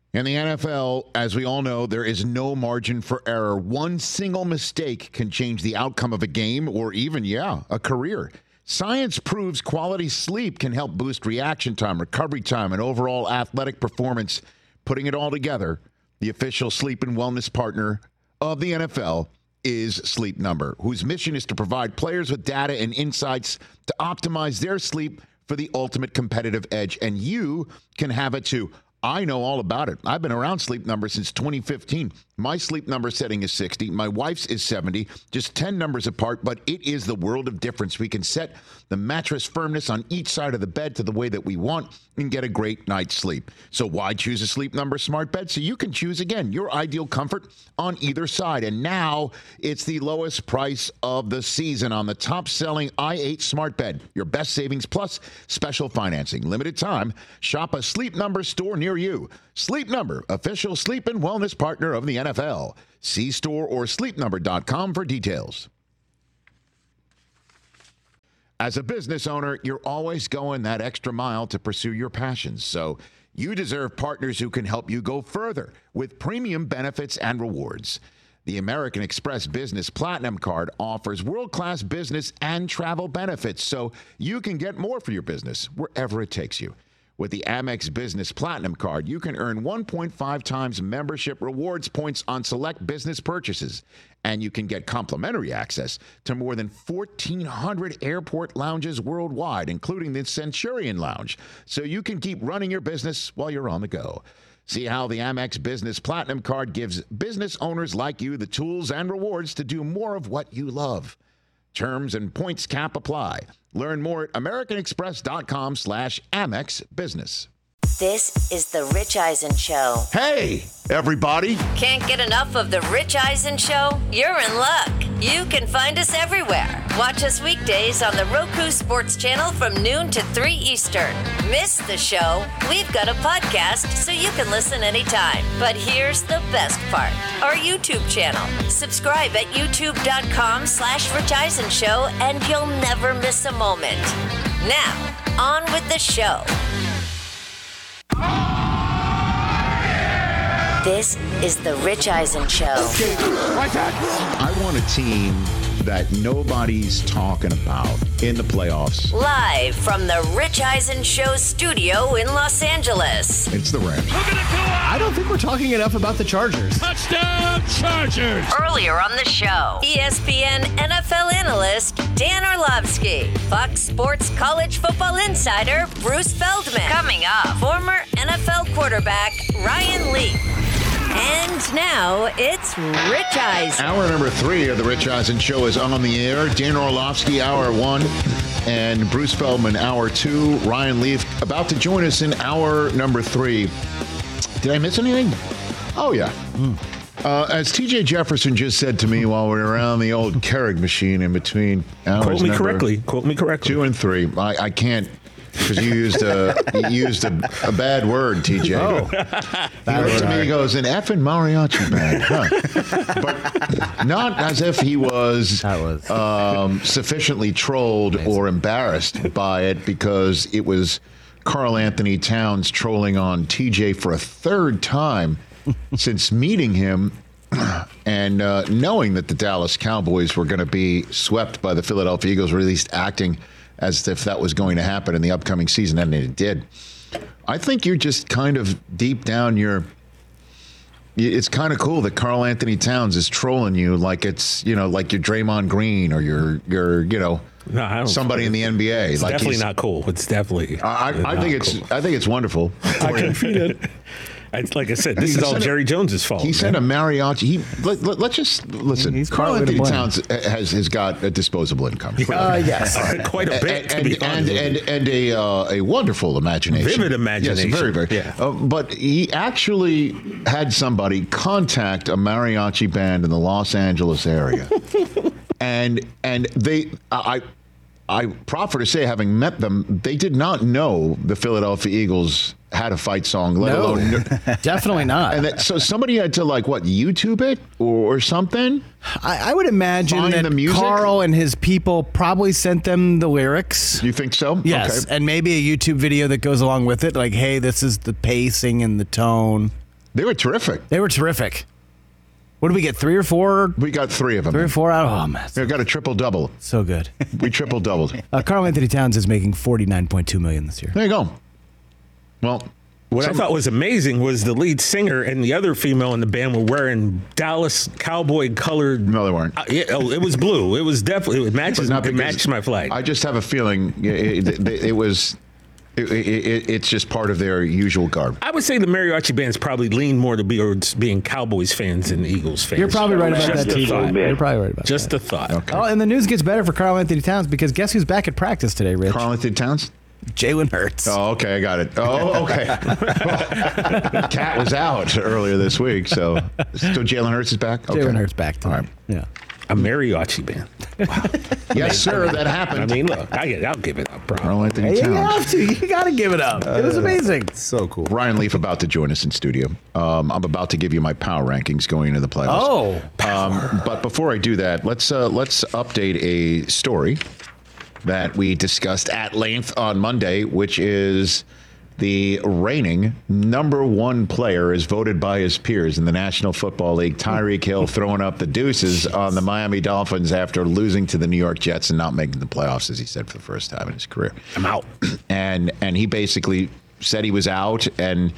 In the NFL, as we all know, there is no margin for error. One single mistake can change the outcome of a game or even, a career. Science proves quality sleep can help boost reaction time, recovery time, and overall athletic performance. Putting it all together, the official sleep and wellness partner of the NFL is Sleep Number, whose mission is to provide players with data and insights to optimize their sleep for the ultimate competitive edge. And you can have it too. I know all about it. I've been around Sleep Number since 2015. My Sleep Number setting is 60. My wife's is 70, just 10 numbers apart, but it is the world of difference. We can set the mattress firmness on each side of the bed to the way that we want and get a great night's sleep. So why choose a Sleep Number smart bed? So you can choose, again, your ideal comfort on either side. And now it's the lowest price of the season on the top-selling i8 smart bed. Your best savings plus special financing. Limited time. Shop a Sleep Number store near you. Sleep Number, official sleep and wellness partner of the NFL. See store or sleepnumber.com for details. As a business owner, you're always going that extra mile to pursue your passions. So you deserve partners who can help you go further with premium benefits and rewards. The American Express Business Platinum Card offers world-class business and travel benefits, so you can get more for your business wherever it takes you. With the Amex Business Platinum Card, you can earn 1.5 times membership rewards points on select business purchases, and you can get complimentary access to more than 1,400 airport lounges worldwide, including the Centurion Lounge, so you can keep running your business while you're on the go. See how the Amex Business Platinum Card gives business owners like you the tools and rewards to do more of what you love. Terms and points cap apply. Learn more at americanexpress.com/Amex Business. This is The Rich Eisen Show. Hey, everybody. Can't get enough of The Rich Eisen Show? You're in luck. You can find us everywhere. Watch us weekdays on the Roku Sports Channel from noon to 3 Eastern. Miss the show? We've got a podcast so you can listen anytime. But here's the best part. Our YouTube channel. Subscribe at youtube.com/Rich Eisen Show and you'll never miss a moment. Now, on with the show. This is The Rich Eisen Show. I want a team that nobody's talking about in the playoffs. Live from The Rich Eisen Show studio in Los Angeles. It's the Rams. I don't think we're talking enough about the Chargers. Touchdown, Chargers! Earlier on the show, ESPN NFL analyst Dan Orlovsky, Fox Sports college football insider Bruce Feldman. Coming up, former NFL quarterback Ryan Leaf. And now it's Rich Eisen. Hour number 3 of the Rich Eisen Show is on the air. Dan Orlovsky, hour 1, and Bruce Feldman, hour 2. Ryan Leaf about to join us in hour number 3. Did I miss anything? Oh, yeah. As TJ Jefferson just said to me while we were around the old Keurig machine in between hours. Quote me correctly. 2 and 3. I can't. Because you used a bad word, TJ. He looked at me and goes, an effing mariachi band, huh? But not as if he was sufficiently trolled or embarrassed by it, because it was Karl Anthony Towns trolling on TJ for a third time since meeting him and knowing that the Dallas Cowboys were going to be swept by the Philadelphia Eagles, or at least acting as if that was going to happen in the upcoming season, and it did. I think you're just kind of deep down, it's kind of cool that Karl Anthony Towns is trolling you like it's, like you're Draymond Green or you're somebody in the NBA. It's like definitely not cool. It's definitely. I think it's wonderful. I can feel it. Like I said, this is all Jerry Jones's fault. He sent a mariachi. Let's just listen. Karl Anthony Towns has got a disposable income. Yes, quite a bit. And a wonderful imagination, vivid imagination. Yes, very, very. Yeah. But he actually had somebody contact a mariachi band in the Los Angeles area, and they. I proffer to say, having met them, they did not know the Philadelphia Eagles had a fight song, let alone definitely not. And so somebody had to YouTube it or something. I would imagine that Karl and his people probably sent them the lyrics. You think so? Yes, okay. And maybe a YouTube video that goes along with it, like, hey, this is the pacing and the tone. They were terrific. What did we get, 3 or 4? We got 3 of them. 3 or 4 out? Oh, man. We got a triple-double. So good. We triple-doubled. Karl Anthony Towns is making $49.2 million this year. There you go. Well, what I thought was amazing was the lead singer and the other female in the band were wearing Dallas Cowboy colored. No, they weren't. It was blue. It was definitely it matched my flag. I just have a feeling it was. It's just part of their usual garb. I would say the mariachi bands probably lean more towards being Cowboys fans than Eagles fans. You're probably right about that, too. You're probably right about that. Just a thought. Okay. Oh, and the news gets better for Karl Anthony Towns because guess who's back at practice today, Rich? Karl Anthony Towns? Jalen Hurts. Oh, okay, I got it. Oh, okay. Cat was out earlier this week, so Jalen Hurts is back? Okay. Jalen Hurts back tonight. All right. Yeah. A mariachi band. Wow. Yes, sir, that happened. I mean, look, I'll give it up, bro. Karl Anthony You Towns. have to. You got to give it up. It was amazing. So cool. Ryan Leaf about to join us in studio. I'm about to give you my power rankings going into the playoffs. Oh, but before I do that, let's update a story that we discussed at length on Monday, which is the reigning number 1 player as voted by his peers in the National Football League, Tyreek Hill, throwing up the deuces on the Miami Dolphins after losing to the New York Jets and not making the playoffs, as he said, for the first time in his career. I'm out. And he basically said he was out, and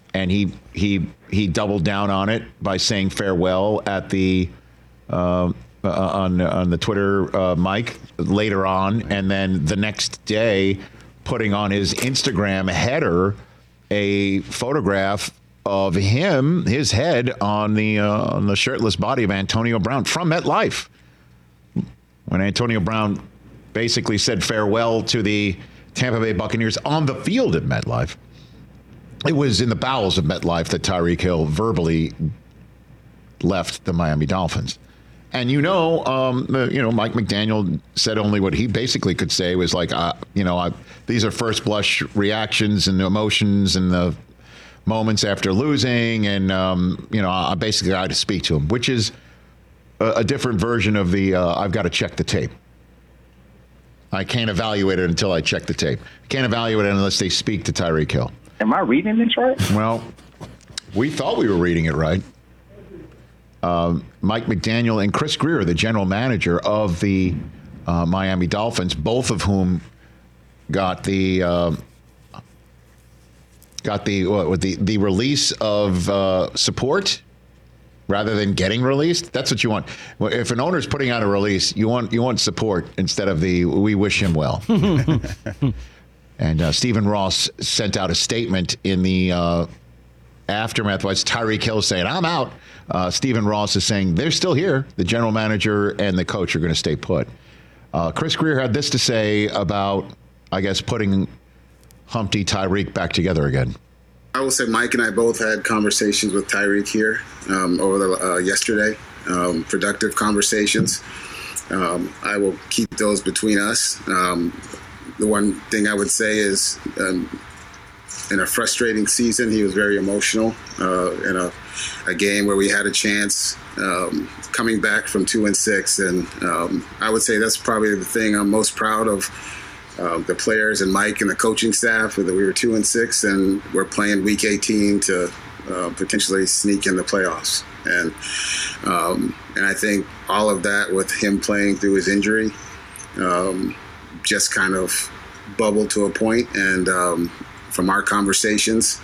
he doubled down on it by saying farewell at the on the Twitter mic later on, and then the next day putting on his Instagram header a photograph of his head on the shirtless body of Antonio Brown from MetLife. When Antonio Brown basically said farewell to the Tampa Bay Buccaneers on the field at MetLife, it was in the bowels of MetLife that Tyreek Hill verbally left the Miami Dolphins. And Mike McDaniel said only what he basically could say was like, these are first blush reactions and emotions and the moments after losing, and I basically had to speak to him, which is a different version of the I've got to check the tape. I can't evaluate it until I check the tape. I can't evaluate it unless they speak to Tyreek Hill. Am I reading this right? Well, we thought we were reading it right. Mike McDaniel and Chris Grier, the general manager of the Miami Dolphins, both of whom got the release of support rather than getting released. That's what you want. If an owner's putting out a release, you want support instead of the "we wish him well." And Stephen Ross sent out a statement in the aftermath. Was Tyreek Hill saying, "I'm out"? Stephen Ross is saying they're still here. The general manager and the coach are going to stay put. Chris Grier had this to say about, I guess, putting Humpty Tyreek back together again. I will say Mike and I both had conversations with Tyreek here over yesterday, productive conversations. I will keep those between us. The one thing I would say is in a frustrating season, he was very emotional in a game where we had a chance coming back from 2-6. And I would say that's probably the thing I'm most proud of. The players and Mike and the coaching staff, that we were 2-6 and we're playing week 18 to potentially sneak in the playoffs. And I think all of that with him playing through his injury just kind of bubbled to a point. And from our conversations,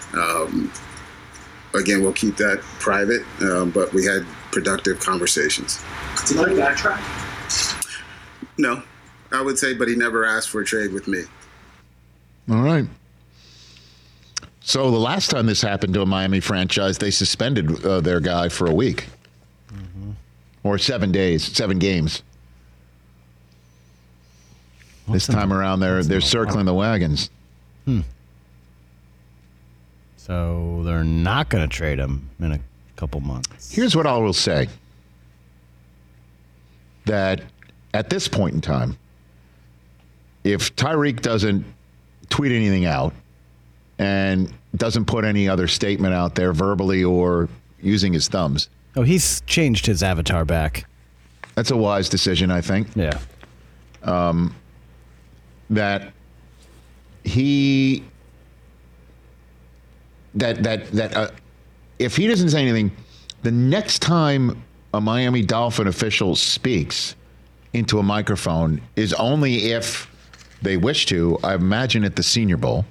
again, we'll keep that private, but we had productive conversations. Did he backtrack? No. I would say, but he never asked for a trade with me. All right. So the last time this happened to a Miami franchise, they suspended their guy for a week. Mm-hmm. Or 7 games. This time around, they're circling the wagons. So they're not going to trade him in a couple months. Here's what I will say. That at this point in time, if Tyreek doesn't tweet anything out and doesn't put any other statement out there verbally or using his thumbs. Oh, he's changed his avatar back. That's a wise decision, I think. Yeah. That he... That if he doesn't say anything, the next time a Miami Dolphin official speaks into a microphone is only if they wish to. I imagine at the Senior Bowl.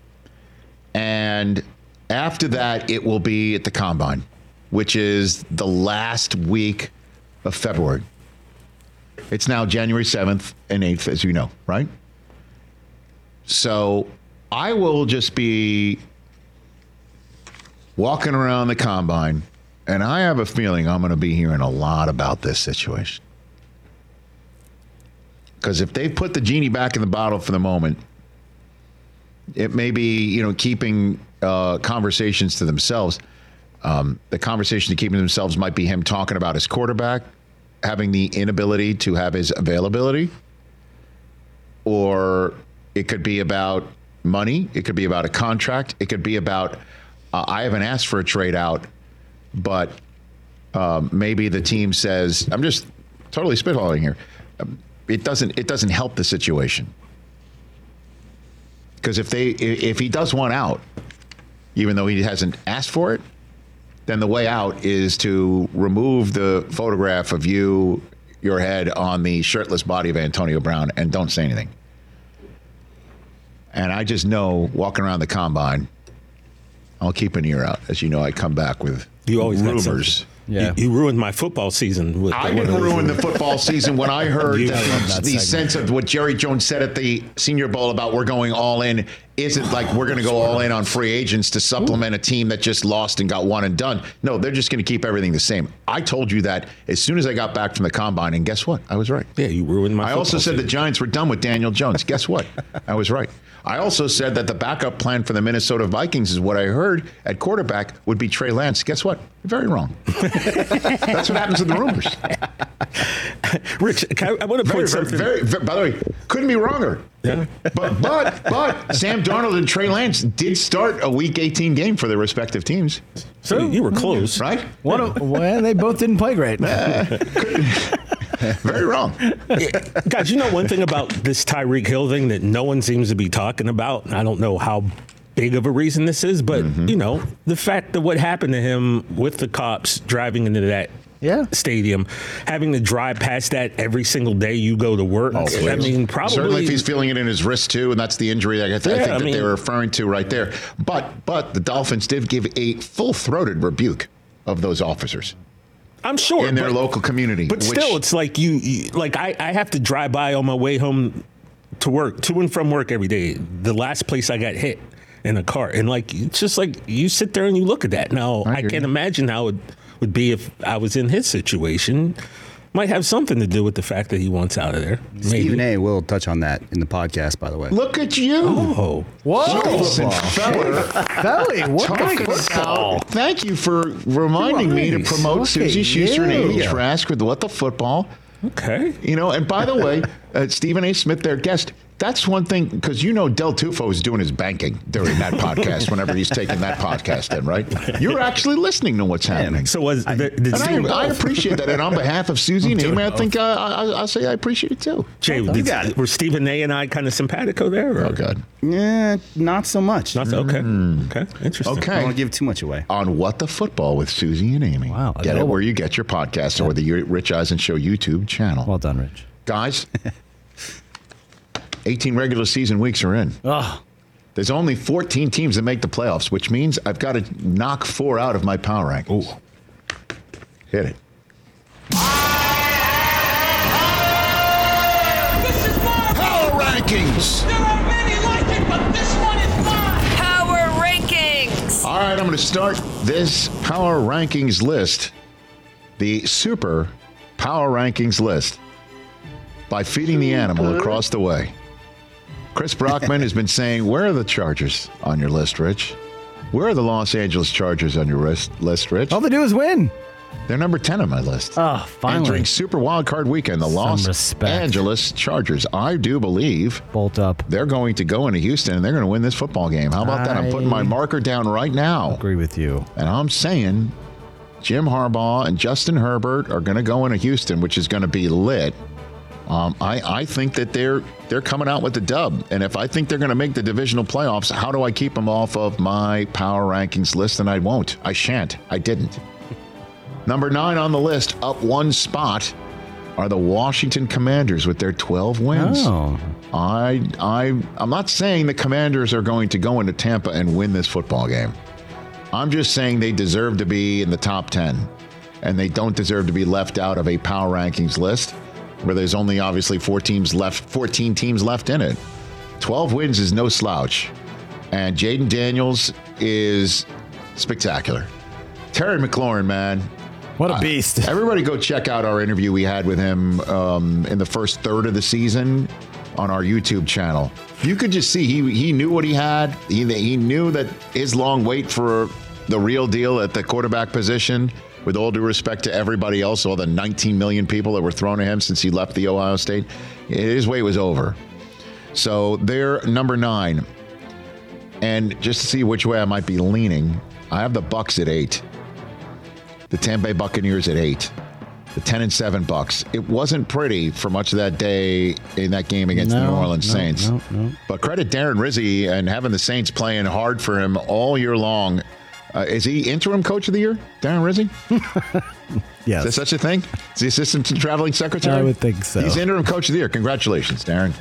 And after that, it will be at the Combine, which is the last week of February. It's now January 7th and 8th, as you know, right? So I will just be walking around the Combine, and I have a feeling I'm going to be hearing a lot about this situation. Because if they put the genie back in the bottle for the moment, it may be, keeping conversations to themselves. The conversation to keep to themselves might be him talking about his quarterback, having the inability to have his availability, or it could be about money. It could be about a contract. It could be about, I haven't asked for a trade out, but maybe the team says, I'm just totally spitballing here. It doesn't help the situation. Because if he does want out, even though he hasn't asked for it, then the way out is to remove the photograph of your head on the shirtless body of Antonio Brown and don't say anything. And I just know, walking around the Combine, I'll keep an ear out. As you know, I come back with rumors. Yeah. You ruined my football season. I didn't ruin the football season when I heard the sense of what Jerry Jones said at the Senior Bowl about we're going all in. Isn't like we're going to go all in on free agents to supplement a team that just lost and got one and done. No, they're just going to keep everything the same. I told you that as soon as I got back from the Combine, and guess what? I was right. Yeah, you ruined my football I also said season. the Giants were done with Daniel Jones. Guess what? I was right. I also said that the backup plan for the Minnesota Vikings is what I heard at quarterback would be Trey Lance. Guess what? Very wrong. That's what happens with the rumors. Rich, I want to point something. By the way, couldn't be wronger. Yeah. But Sam Darnold and Trey Lance did start a Week 18 game for their respective teams. So you were close. Right? Well, they both didn't play great. Very wrong. Guys, you know one thing about this Tyreek Hill thing that no one seems to be talking about? I don't know how big of a reason this is, but, the fact that what happened to him with the cops driving into that stadium, having to drive past that every single day you go to work. I mean, probably. Certainly if he's feeling it in his wrist, too, and that's the injury I think that they were referring to right there. But the Dolphins did give a full-throated rebuke of those officers. I'm sure. In their local community. But still, it's like I have to drive by on my way home to work, to and from work every day. The last place I got hit in a car. And it's just like you sit there and you look at that. Now, I can't imagine how it would be if I was in his situation. Might have something to do with the fact that he wants out of there. Stephen A. will touch on that in the podcast, by the way. Look at you. Oh. Whoa. Felly, what the football? Thank you for reminding me to promote Susie Schuster and Amy Trask with What the Football. Okay. And by the way, Stephen A. Smith, their guest, that's one thing, because Del Tufo is doing his banking during that podcast whenever he's taking that podcast in, right? You're actually listening to what's happening. So I appreciate that. And on behalf of Susie and Amy, I think I'll say I appreciate it too. Jay, were Stephen A. and I kind of simpatico there? Or? Oh, God. Yeah, not so much. Okay. Okay. Interesting. Okay. I don't want to give too much away. On What the Football with Susie and Amy. Wow. Get it where you get your podcast or the Rich Eisen Show YouTube channel. Well done, Rich. Guys, 18 regular season weeks are in. Oh. There's only 14 teams that make the playoffs, which means I've got to knock 4 out of my power rankings. Ooh. Hit it. This is my Power rankings. There are many like it, but this one is mine. Power rankings. All right, I'm going to start this power rankings list, the super power rankings list, by feeding the animal across the way. Chris Brockman has been saying, where are the Chargers on your list, Rich? Where are the Los Angeles Chargers on your list, Rich? All they do is win. They're number 10 on my list. Oh, finally. Entering Super Wildcard Weekend, the Los Angeles Chargers. I do believe bolt up. They're going to go into Houston and they're going to win this football game. How about that? I'm putting my marker down right now. I agree with you. And I'm saying Jim Harbaugh and Justin Herbert are going to go into Houston, which is going to be lit. I think that they're coming out with the dub. And if I think they're going to make the divisional playoffs, how do I keep them off of my power rankings list? And I won't. I shan't. I didn't. Number 9 on the list, up one spot, are the Washington Commanders with their 12 wins. Oh. I'm not saying the Commanders are going to go into Tampa and win this football game. I'm just saying they deserve to be in the top 10, and they don't deserve to be left out of a power rankings list where there's only obviously 14 teams left in it. 12 wins is no slouch, and Jaden Daniels is spectacular. Terry McLaurin, man. What a beast. Everybody go check out our interview we had with him in the first third of the season on our YouTube channel. You could just see he knew what he had. He knew that his long wait for the real deal at the quarterback position, with all due respect to everybody else, all the 19 million people that were thrown at him since he left the Ohio State, his wait was over. So they're number 9. And just to see which way I might be leaning, I have the Bucs at 8. The Tampa Bay Buccaneers at 8. The 10-7 Bucs. It wasn't pretty for much of that day in that game against the New Orleans Saints. No. But credit Darren Rizzi and having the Saints playing hard for him all year long. Is he interim coach of the year, Darren Rizzi? Yes. Is there such a thing? Is he assistant to traveling secretary? I would think so. He's interim coach of the year. Congratulations, Darren.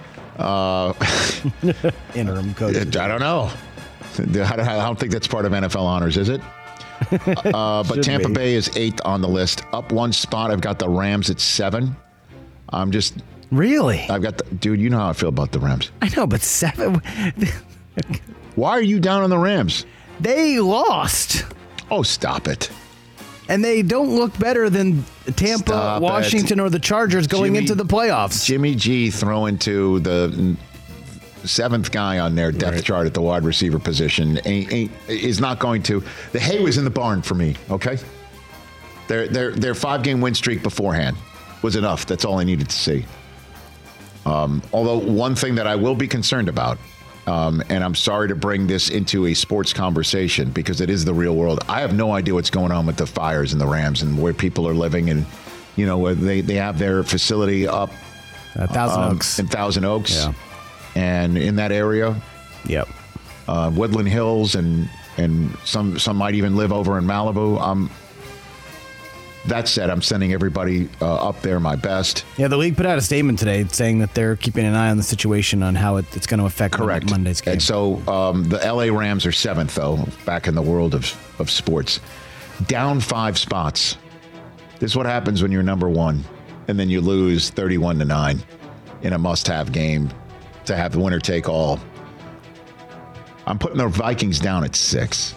Interim coach. I don't know. I don't think that's part of NFL honors, is it? But Tampa Bay is 8th on the list. Up one spot, I've got the Rams at 7. I'm just... Really? I've got dude, you know how I feel about the Rams. I know, but 7... Why are you down on the Rams? They lost. Oh, stop it. And they don't look better than Tampa, Stop Washington, it. or the Chargers going into the playoffs. Jimmy G throwing to the 7th guy on their depth chart at the wide receiver position is not going to. The hay was in the barn for me, okay? Their 5-game win streak beforehand was enough. That's all I needed to see. Although one thing that I will be concerned about, and I'm sorry to bring this into a sports conversation because it is the real world. I have no idea what's going on with the fires in the Rams and where people are living, and where they have their facility up Thousand Oaks. In Thousand Oaks. Yeah. And in that area. Yep. Woodland Hills and some might even live over in Malibu. That said, I'm sending everybody up there my best. Yeah, the league put out a statement today saying that they're keeping an eye on the situation on how it's going to affect Monday's game. And so the LA Rams are 7th, though, back in the world of sports. Down 5 spots. This is what happens when you're number 1, and then you lose 31-9 in a must-have game to have the winner take all. I'm putting the Vikings down at 6.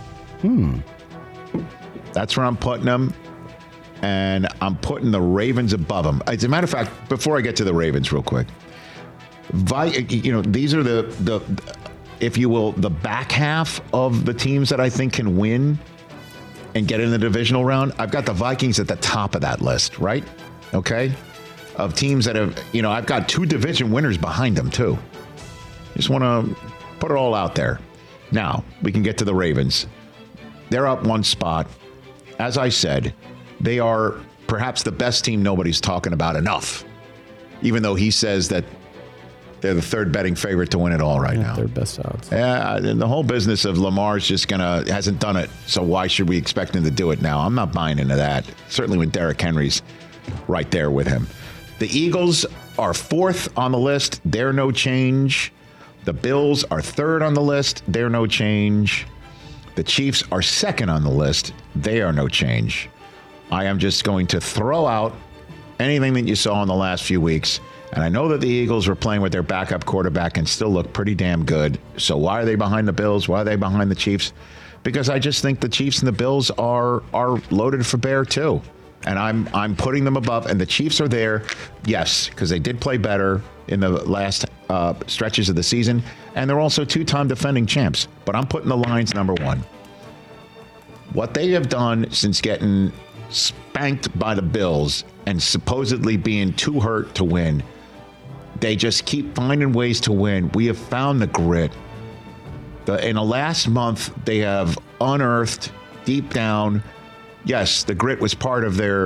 That's where I'm putting them. And I'm putting the Ravens above them. As a matter of fact, before I get to the Ravens real quick, these are the if you will, the back half of the teams that I think can win and get in the divisional round. I've got the Vikings at the top of that list, right? Okay? Of teams that have, I've got 2 division winners behind them too. Just want to put it all out there. Now, we can get to the Ravens. They're up one spot. As I said, they are perhaps the best team nobody's talking about enough, even though he says that they're the 3rd betting favorite to win it all right now. Their best odds. Yeah, and the whole business of Lamar's just hasn't done it, so why should we expect him to do it now? I'm not buying into that, certainly when Derrick Henry's right there with him. The Eagles are 4th on the list. They're no change. The Bills are 3rd on the list. They're no change. The Chiefs are 2nd on the list. They are no change. I am just going to throw out anything that you saw in the last few weeks. And I know that the Eagles were playing with their backup quarterback and still look pretty damn good. So why are they behind the Bills? Why are they behind the Chiefs? Because I just think the Chiefs and the Bills are loaded for bear too. And I'm putting them above. And the Chiefs are there, yes, because they did play better in the last stretches of the season. And they're also 2-time defending champs. But I'm putting the Lions number 1. What they have done since getting spanked by the Bills and supposedly being too hurt to win, they just keep finding ways to win. We have found the grit. In the last month, they have unearthed deep down, yes, the grit was part of their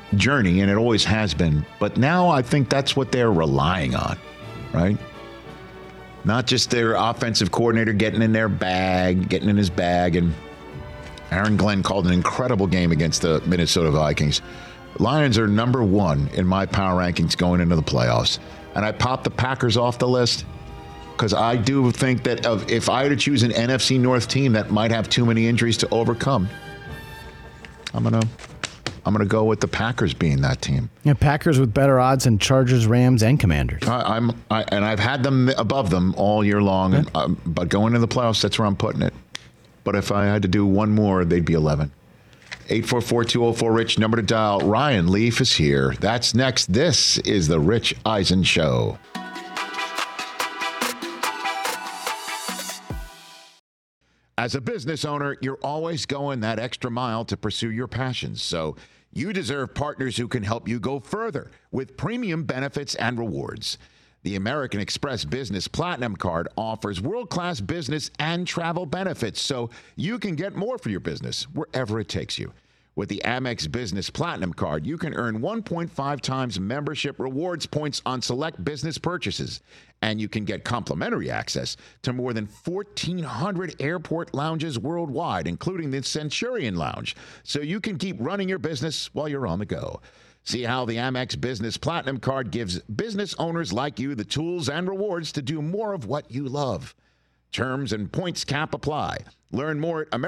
journey, and it always has been. But now I think that's what they're relying on, right? Not just their offensive coordinator getting in his bag. And Aaron Glenn called an incredible game against the Minnesota Vikings. Lions are number 1 in my power rankings going into the playoffs. And I popped the Packers off the list because I do think that if I had to choose an NFC North team that might have too many injuries to overcome, I'm gonna go with the Packers being that team. Yeah, Packers with better odds than Chargers, Rams, and Commanders. And I've had them above them all year long. But going into the playoffs, that's where I'm putting it. But if I had to do one more, they'd be 11. 844-204-RICH, number to dial. Ryan Leaf is here. That's next. This is the Rich Eisen Show. As a business owner, you're always going that extra mile to pursue your passions. So you deserve partners who can help you go further with premium benefits and rewards. The American Express Business Platinum Card offers world-class business and travel benefits, so you can get more for your business wherever it takes you. With the Amex Business Platinum Card, you can earn 1.5 times membership rewards points on select business purchases, and you can get complimentary access to more than 1,400 airport lounges worldwide, including the Centurion Lounge, so you can keep running your business while you're on the go. See how the Amex Business Platinum Card gives business owners like you the tools and rewards to do more of what you love. Terms and points cap apply. Learn more at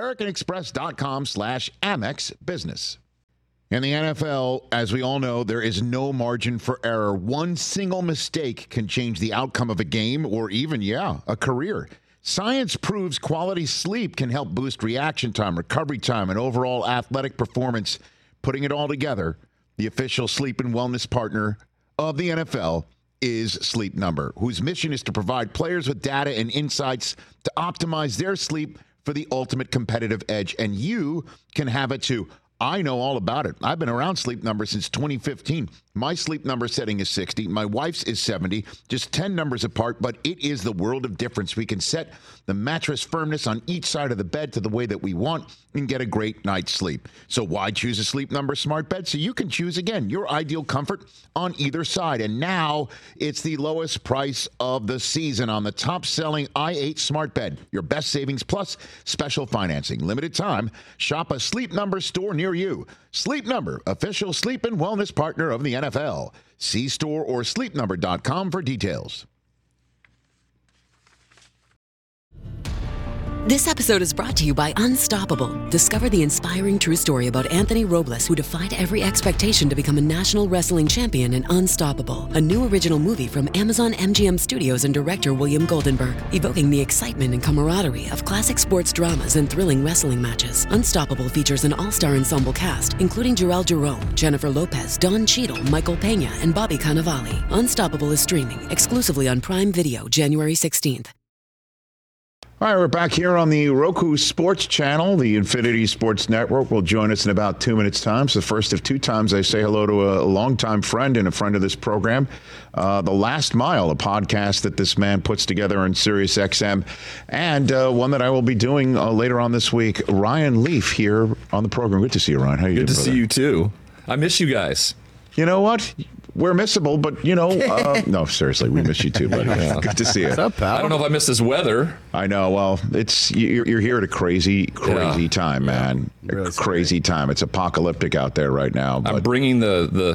americanexpress.com/Amex Business. In the NFL, as we all know, there is no margin for error. One single mistake can change the outcome of a game or even, a career. Science proves quality sleep can help boost reaction time, recovery time, and overall athletic performance. Putting it all together, the official sleep and wellness partner of the NFL is Sleep Number, whose mission is to provide players with data and insights to optimize their sleep for the ultimate competitive edge. And you can have it too. I know all about it. I've been around Sleep Number since 2015. My Sleep Number setting is 60. My wife's is 70, just 10 numbers apart, but it is the world of difference. We can set the mattress firmness on each side of the bed to the way that we want and get a great night's sleep. So why choose a Sleep Number smart bed? So you can choose, again, your ideal comfort on either side. And now it's the lowest price of the season on the top-selling i8 smart bed. Your best savings plus special financing. Limited time. Shop a Sleep Number store near you. Sleep Number, official sleep and wellness partner of the NFL. See store or sleepnumber.com for details. This episode is brought to you by Unstoppable. Discover the inspiring true story about Anthony Robles, who defied every expectation to become a national wrestling champion in Unstoppable, a new original movie from Amazon MGM Studios and director William Goldenberg, evoking the excitement and camaraderie of classic sports dramas and thrilling wrestling matches. Unstoppable features an all-star ensemble cast, including Jarrell Jerome, Jennifer Lopez, Don Cheadle, Michael Pena, and Bobby Cannavale. Unstoppable is streaming exclusively on Prime Video January 16th. All right, we're back here on the Roku Sports Channel. The Infinity Sports Network will join us in about 2 minutes' time. So the first of 2 times I say hello to a longtime friend and a friend of this program. The Last Mile, a podcast that this man puts together on Sirius XM, and one that I will be doing later on this week. Ryan Leaf here on the program. Good to see you, Ryan. How you doing, Good to brother? see you, too. I miss you guys. You know what? We're missable, but, no, seriously, we miss you too, buddy. Yeah. Good to see you. What's up, pal? I don't know if I miss this weather. I know. Well, you're here at a crazy time, man. Really crazy time. It's apocalyptic out there right now. But. I'm bringing our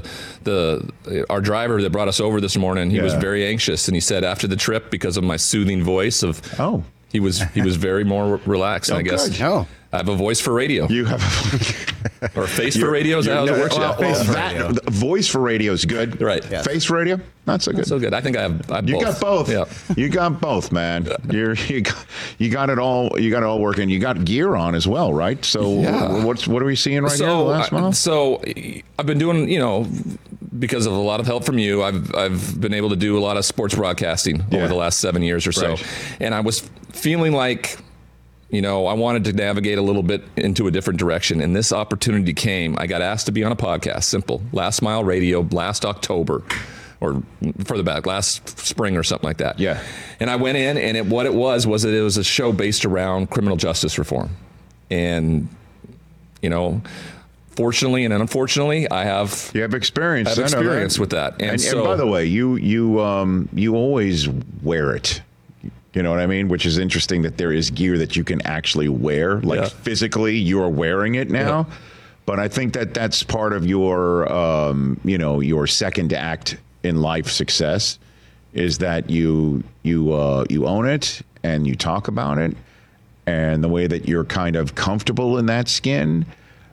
driver that brought us over this morning. He was very anxious, and he said after the trip, because of my soothing voice he was very more relaxed. I guess. Good. Oh. I have a voice for radio. You have or face for radio. Is that how it works? Voice for radio is good. Right. Yeah. Face for radio, not so good. Not so good. I think I have you both. got both. Yeah. You got both, man. You got it all. You got it all working. You got gear on as well, right? So what are we seeing right now? Last mile. So I've been doing, because of a lot of help from you, I've been able to do a lot of sports broadcasting over the last 7 years or so, and I was feeling like. I wanted to navigate a little bit into a different direction. And this opportunity came. I got asked to be on a podcast, simple. Last Mile Radio, last October, or further back, last spring or something like that. Yeah. And I went in, and what it was that it was a show based around criminal justice reform. And, fortunately and unfortunately, I have experience. I have experience with that. And by the way, you always wear it. You know what I mean? Which is interesting that there is gear that you can actually wear. Like physically, you're wearing it now. Yeah. But I think that that's part of your, your second act in life success is that you own it and you talk about it, and the way that you're kind of comfortable in that skin.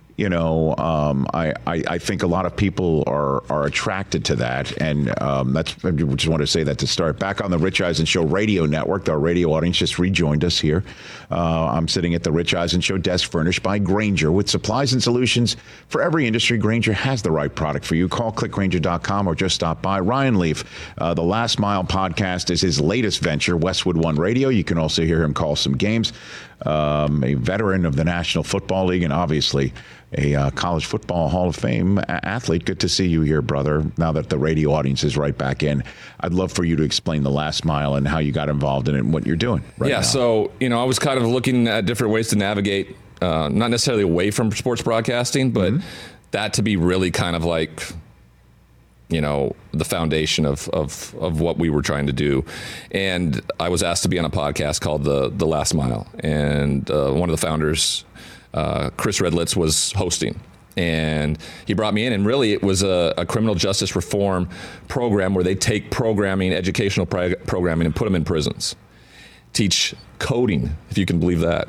I think a lot of people are attracted to that, and I just want to say that to start. Back on the Rich Eisen Show radio network, our radio audience just rejoined us here. I'm sitting at the Rich Eisen Show desk furnished by Grainger with supplies and solutions for every industry. Grainger has the right product for you. Call clickgrainger.com or just stop by. Ryan Leaf, the Last Mile podcast is his latest venture, Westwood One Radio. You can also hear him call some games. A veteran of the National Football League and obviously a college football Hall of Fame athlete. Good to see you here, brother. Now that the radio audience is right back in, I'd love for you to explain the Last Mile and how you got involved in it and what you're doing right now. So, I was kind of looking at different ways to navigate, not necessarily away from sports broadcasting, but that to be really kind of like, the foundation of what we were trying to do. And I was asked to be on a podcast called The Last Mile. And one of the founders, Chris Redlitz, was hosting. And he brought me in, and really it was a criminal justice reform program where they take programming, educational programming, and put them in prisons. Teach coding, if you can believe that,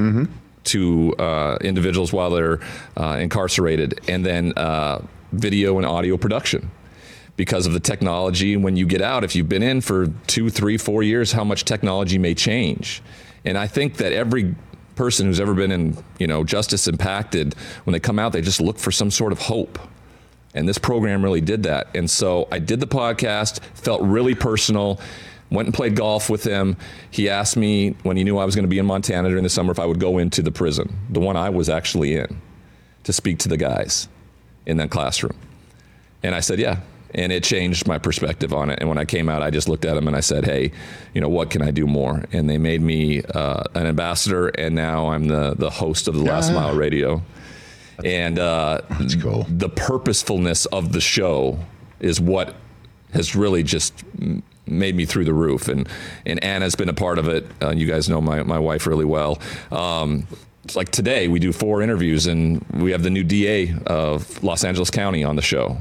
to individuals while they're incarcerated. And then video and audio production. Because of the technology, when you get out, if you've been in for 2, 3, 4 years, how much technology may change. And I think that every person who's ever been in, justice impacted, when they come out, they just look for some sort of hope. And this program really did that. And so I did the podcast, felt really personal, went and played golf with him. He asked me when he knew I was going to be in Montana during the summer if I would go into the prison, the one I was actually in, to speak to the guys in that classroom. And I said, yeah. And it changed my perspective on it. And when I came out, I just looked at them and I said, hey, what can I do more? And they made me an ambassador, and now I'm the host of the Last Mile Radio. And that's cool. The purposefulness of the show is what has really just made me through the roof. And Anna's been a part of it. You guys know my wife really well. It's like today we do 4 interviews, and we have the new DA of Los Angeles County on the show.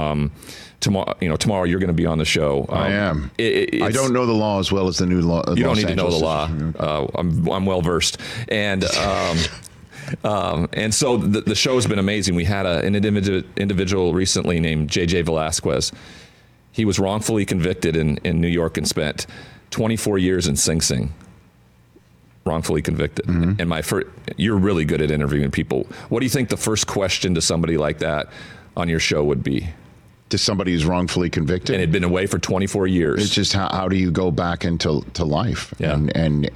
Tomorrow you're going to be on the show. I am. I don't know the law as well as the new law. You don't need to know the law. I'm well versed, and so the show has been amazing. We had an individual recently named JJ Velasquez. He was wrongfully convicted in New York and spent 24 years in Sing Sing. Wrongfully convicted. And you're really good at interviewing people. What do you think the first question to somebody like that on your show would be? To somebody who's wrongfully convicted and had been away for 24 years. It's just how do you go back into life and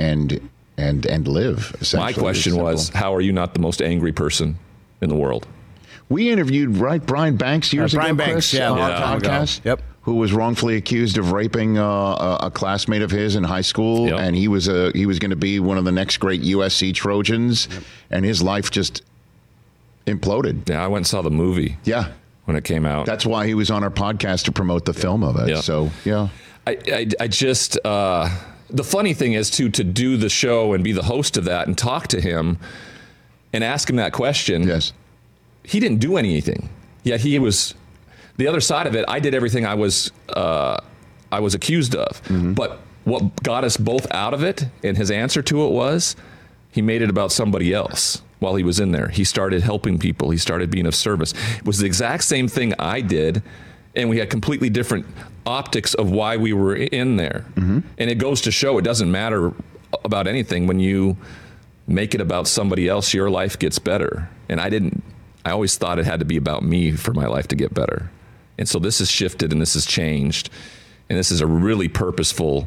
live? My question was, how are you not the most angry person in the world? We interviewed Brian Banks years ago. Brian Banks, on our podcast. Yep. Who was wrongfully accused of raping a classmate of his in high school, and he was going to be one of the next great USC Trojans, and his life just imploded. Yeah, I went and saw the movie. Yeah. When it came out. That's why he was on our podcast to promote the film of it. Yeah. So, yeah. I just, the funny thing is to do the show and be the host of that and talk to him and ask him that question. Yes. He didn't do anything. Yet he was, the other side of it, I did everything I was accused of. But what got us both out of it, and his answer to it was, he made it about somebody else. While he was in there, he started helping people. He started being of service. It was the exact same thing I did, and we had completely different optics of why we were in there. And it goes to show it doesn't matter about anything. When you make it about somebody else, your life gets better. And I always thought it had to be about me for my life to get better. And so this has shifted and this has changed. And this is a really purposeful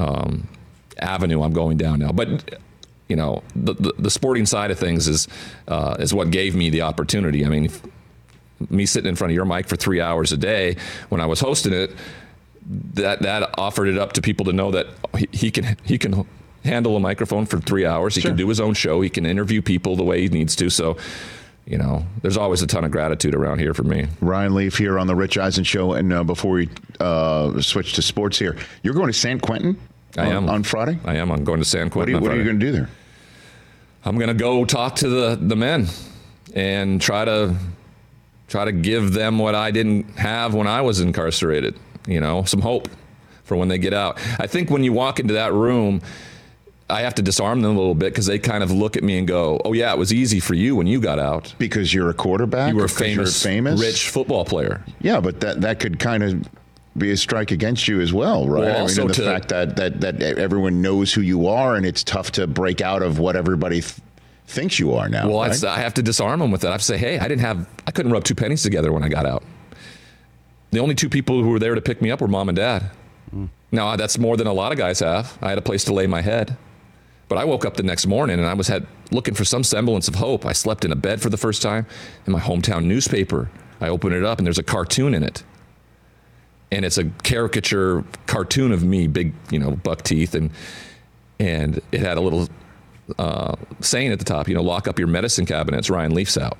avenue I'm going down now. But the sporting side of things is what gave me the opportunity. I mean, me sitting in front of your mic for 3 hours a day when I was hosting it, that offered it up to people to know that he can handle a microphone for 3 hours. He can do his own show. He can interview people the way he needs to. So, there's always a ton of gratitude around here for me. Ryan Leaf here on the Rich Eisen Show. And before we switch to sports here, you're going to San Quentin on Friday? I am. I'm going to San Quentin. What are you going to do there? I'm going to go talk to the men and try to give them what I didn't have when I was incarcerated, some hope for when they get out. I think when you walk into that room, I have to disarm them a little bit because they kind of look at me and go, oh, yeah, it was easy for you when you got out. Because you're a quarterback? You were a famous, rich football player. Yeah, but that could kind of be a strike against you as well, right? Well, also the fact that everyone knows who you are and it's tough to break out of what everybody thinks you are now. Well, right? I have to disarm them with that. I have to say, hey, I couldn't rub two pennies together when I got out. The only two people who were there to pick me up were mom and dad. Now, that's more than a lot of guys have. I had a place to lay my head. But I woke up the next morning and I was looking for some semblance of hope. I slept in a bed for the first time in my hometown newspaper. I open it up and there's a cartoon in it. And it's a caricature cartoon of me, big, buck teeth. And it had a little saying at the top, lock up your medicine cabinets, Ryan Leaf's out.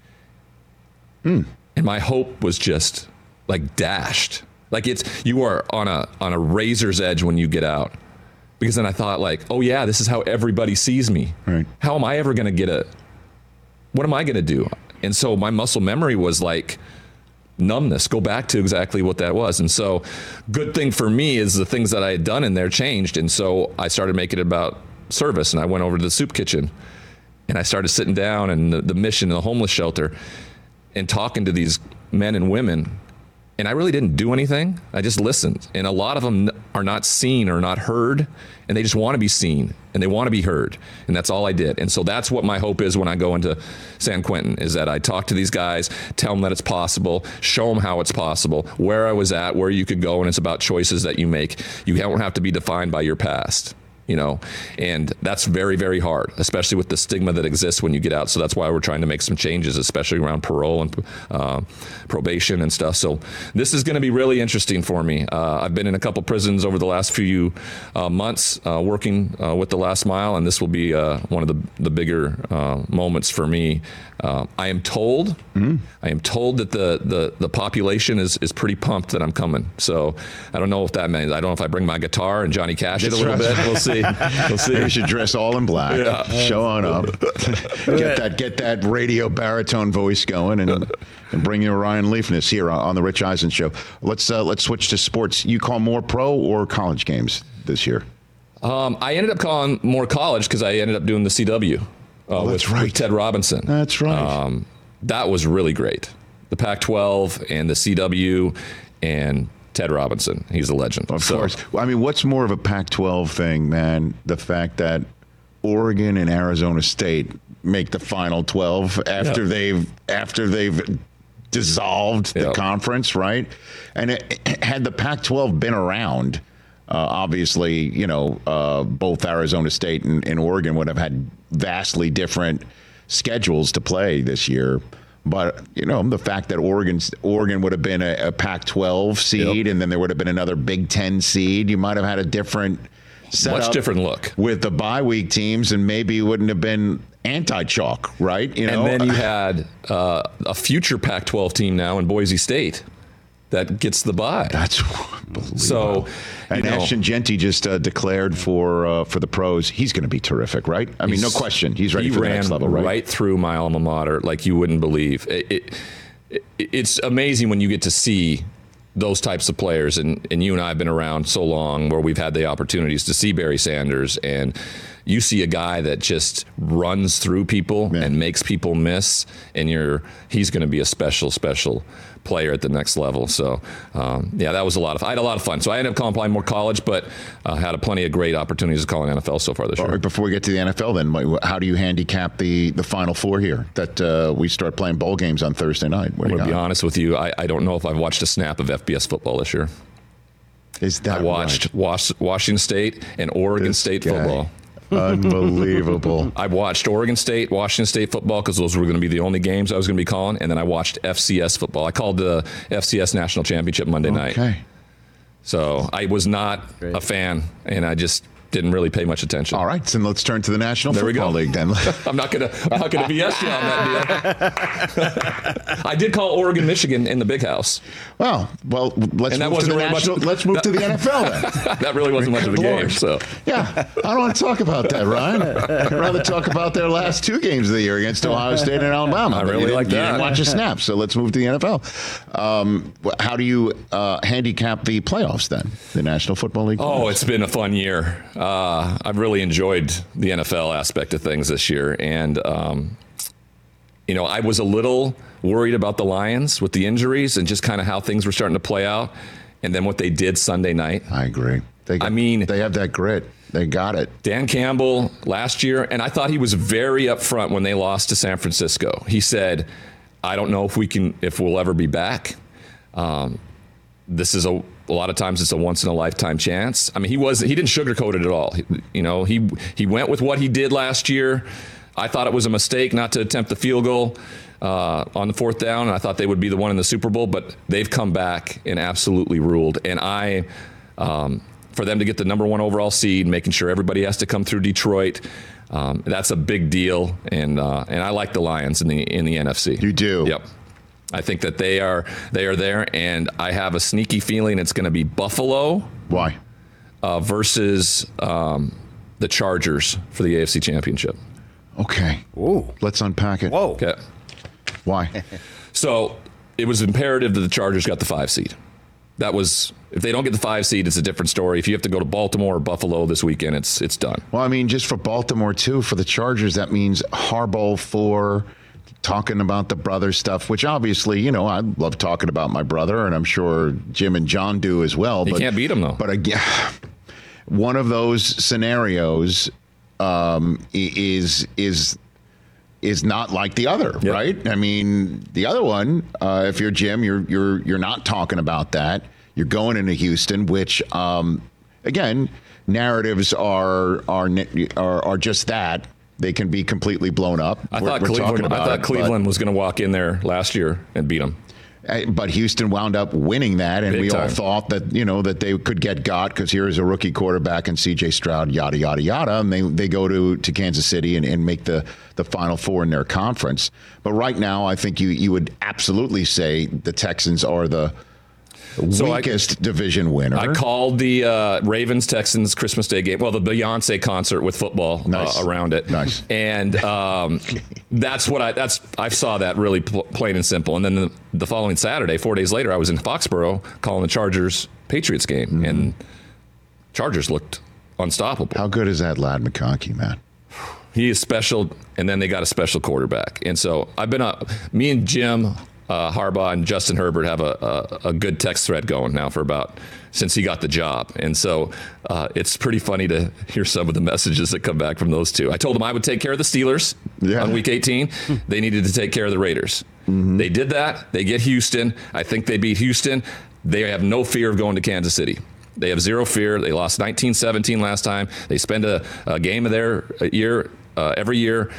And my hope was just like dashed. Like you are on a razor's edge when you get out. Because then I thought oh yeah, this is how everybody sees me. Right. How am I ever going to what am I going to do? And so my muscle memory was like numbness, go back to exactly what that was. And so good thing for me is the things that I had done in there changed. And so I started making it about service, and I went over to the soup kitchen and I started sitting down and the mission, the homeless shelter, and talking to these men and women. And I really didn't do anything. I just listened. And a lot of them are not seen or not heard, and they just want to be seen and they want to be heard. And that's all I did. And so that's what my hope is when I go into San Quentin, is that I talk to these guys, tell them that it's possible, show them how it's possible, where I was at, where you could go. And it's about choices that you make. You don't have to be defined by your past. And that's very, very hard, especially with the stigma that exists when you get out. So that's why we're trying to make some changes, especially around parole and probation and stuff. So this is going to be really interesting for me. I've been in a couple prisons over the last few months working with The Last Mile, and this will be one of the bigger moments for me. I am told that the population is pretty pumped that I'm coming. So I don't know if that means, I don't know if I bring my guitar and Johnny Cash it a little bit. We'll see. You should dress all in black. Yeah. Show on up. Get that radio baritone voice going and bring your Ryan Leafness here on the Rich Eisen Show. Let's switch to sports. You call more pro or college games this year? I ended up calling more college because I ended up doing the CW. With Ted Robinson. That's right. That was really great. The Pac-12 and the CW and Ted Robinson. He's a legend. Of course. I mean, what's more of a Pac-12 thing, man? The fact that Oregon and Arizona State make the Final 12 after they've dissolved the conference, right? And had the Pac-12 been around, obviously, both Arizona State and Oregon would have had vastly different schedules to play this year. But, the fact that Oregon would have been a Pac-12 seed, and then there would have been another Big Ten seed, you might have had a different setup. Much different look. With the bye week teams, and maybe it wouldn't have been anti-chalk, right? And then you had a future Pac-12 team now in Boise State that gets the bye. That's unbelievable. So, and Ashton Jeanty just declared for the pros. He's going to be terrific, right? I mean, no question. He's ready for the next level, right? He ran right through my alma mater like you wouldn't believe. It's amazing when you get to see those types of players, and you and I have been around so long where we've had the opportunities to see Barry Sanders, and you see a guy that just runs through people and makes people miss, and he's going to be a special player at the next level. So, that was I had a lot of fun. So I ended up playing more college, but had plenty of great opportunities to call in NFL so far this year. Right, before we get to the NFL, then, how do you handicap the Final Four here? That we start playing bowl games on Thursday night. I'm going to be honest with you. I don't know if I've watched a snap of FBS football this year. Is that I watched Washington State and Oregon State football. Unbelievable. I watched Oregon State, Washington State football because those were going to be the only games I was going to be calling, and then I watched FCS football. I called the FCS National Championship Monday night. Okay. So I was not a fan, and I just didn't really pay much attention. All right, so let's turn to the National Football League then. I'm not gonna BS you on that deal. I did call Oregon, Michigan in the Big House. Well, let's move to the NFL then. That really wasn't much of a game. So yeah, I don't want to talk about that, Ryan. I'd rather talk about their last 2 games of the year against Ohio State and Alabama. I really like that. You didn't watch a snap, so let's move to the NFL. How do you handicap the playoffs then, the National Football League? Oh, it's been a fun year. I've really enjoyed the NFL aspect of things this year. And, I was a little worried about the Lions with the injuries and just kind of how things were starting to play out. And then what they did Sunday night. I agree. They have that grit. They got it. Dan Campbell last year, and I thought he was very upfront when they lost to San Francisco. He said, I don't know if we'll ever be back. This is a lot of times it's a once in a lifetime chance. I mean, he didn't sugarcoat it at all. He went with what he did last year. I thought it was a mistake not to attempt the field goal on the 4th down, and I thought they would be the one in the Super Bowl, but they've come back and absolutely ruled. And for them to get the number 1 overall seed, making sure everybody has to come through Detroit, that's a big deal. And I like the Lions in the NFC. You do? Yep. I think that they are there, and I have a sneaky feeling it's going to be Buffalo. Why? Versus the Chargers for the AFC Championship. Okay. Ooh. Let's unpack it. Whoa. Okay. Why? So it was imperative that the Chargers got the 5 seed. That was, if they don't get the 5 seed, it's a different story. If you have to go to Baltimore or Buffalo this weekend, it's done. Well, I mean, just for Baltimore too, for the Chargers, that means Harbaugh 4. Talking about the brother stuff, which obviously, I love talking about my brother, and I'm sure Jim and John do as well. You can't beat him, though. But again, one of those scenarios is not like the other, yep. Right? I mean, the other one, if you're Jim, you're not talking about that. You're going into Houston, which again, narratives are just that. They can be completely blown up. I thought Cleveland was going to walk in there last year and beat them. But Houston wound up winning that, and we all thought that that they could get got because here is a rookie quarterback and C.J. Stroud, yada yada yada, and they go to Kansas City and make the Final Four in their conference. But right now, I think you would absolutely say the Texans are the weakest division winner. I called the Ravens-Texans Christmas Day game. Well, the Beyonce concert with football around it. Nice. And that's what I saw that really plain and simple. And then the following Saturday, 4 days later, I was in Foxborough calling the Chargers-Patriots game, and Chargers looked unstoppable. How good is that lad McConkey, man? He is special, and then they got a special quarterback. And so me and Jim Harbaugh and Justin Herbert have a good text thread going now since he got the job. And so it's pretty funny to hear some of the messages that come back from those two. I told them I would take care of the Steelers on week 18. They needed to take care of the Raiders. Mm-hmm. They did that. They get Houston. I think they beat Houston. They have no fear of going to Kansas City. They have zero fear. They lost 19-17 last time. They spend a game of their year every year.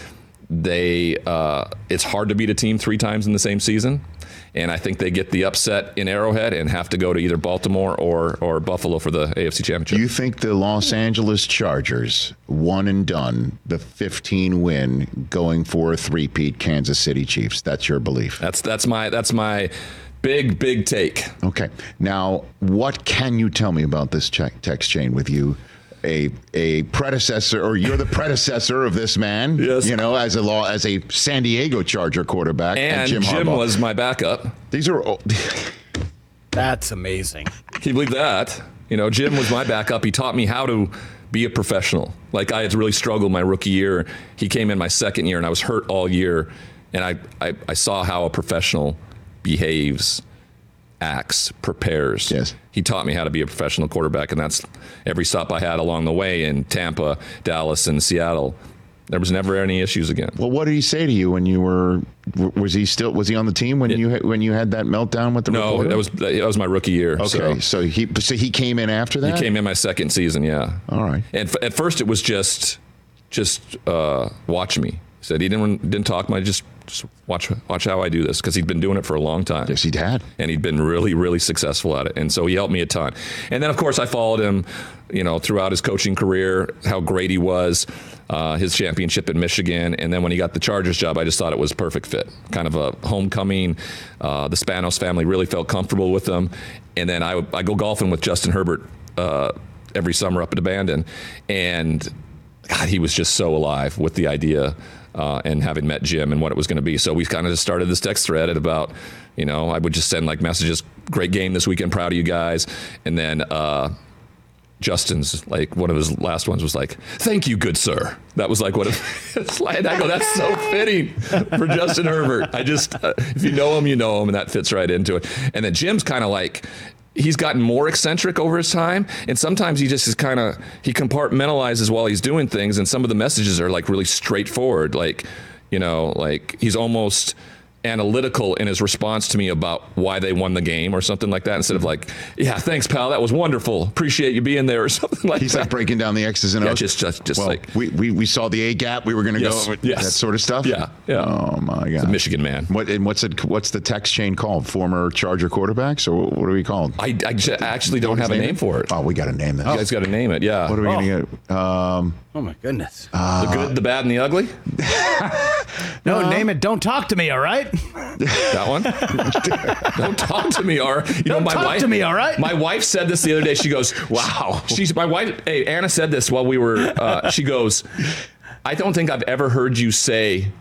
It's hard to beat a team 3 times in the same season, and I think they get the upset in Arrowhead and have to go to either Baltimore or Buffalo for the AFC Championship. Do you think the Los Angeles Chargers, one and done, the 15 win, going for a three-peat Kansas City Chiefs? That's your belief? That's my big take. Okay. Now, what can you tell me about this text chain with you? A predecessor, or you're the predecessor of this man, yes. As a San Diego Charger quarterback, and Jim Harbaugh was my backup. These are that's amazing. Can you believe that? Jim was my backup. He taught me how to be a professional. Like, I had really struggled my rookie year. He came in my second year, and I was hurt all year, and I saw how a professional behaves, acts, prepares. Yes. He taught me how to be a professional quarterback, and that's every stop I had along the way in Tampa, Dallas, and Seattle. There was never any issues again. Well, what did he say to you when you were? Was he on the team when you had that meltdown with the reporter? No, that was my rookie year. Okay, so he came in after that. He came in my second season. Yeah. All right. And at first it was just watch me. He said he didn't talk much. Just Just watch how I do this, because he'd been doing it for a long time. Yes, he'd had. And he'd been really, really successful at it. And so he helped me a ton. And then, of course, I followed him, throughout his coaching career, how great he was, his championship in Michigan. And then when he got the Chargers job, I just thought it was a perfect fit. Kind of a homecoming. The Spanos family really felt comfortable with him. And then I go golfing with Justin Herbert every summer up at Abandon. And God, he was just so alive with the idea and having met Jim and what it was going to be. So we kind of just started this text thread at about, I would just send like messages, great game this weekend, proud of you guys. And then Justin's, like, one of his last ones was like, thank you, good sir. That was like what it's like. I go, that's so fitting for Justin Herbert. I just, if you know him, and that fits right into it. And then Jim's kind of like, he's gotten more eccentric over his time, and sometimes he just is he compartmentalizes while he's doing things, and some of the messages are like really straightforward, like he's almost analytical in his response to me about why they won the game or something like that, instead of like, yeah, thanks pal, that was wonderful, appreciate you being there, or something like that. He's like breaking down the X's and O's. Just like we saw the A gap, we were going to go over that sort of stuff. Yeah. Oh my God, he's a Michigan man. What's the text chain called? Former Charger quarterbacks, or what are we called? I actually don't have a name for it. Oh, we got to name this. You guys got to name it. Yeah. What are we going to get? Oh my goodness. The good, the bad, and the ugly. No, name it. Don't talk to me. All right. That one? Don't talk to me, all right? Don't talk to me, all right? My wife said this the other day. She goes, wow. My wife, Anna said this while we were, she goes, I don't think I've ever heard you say,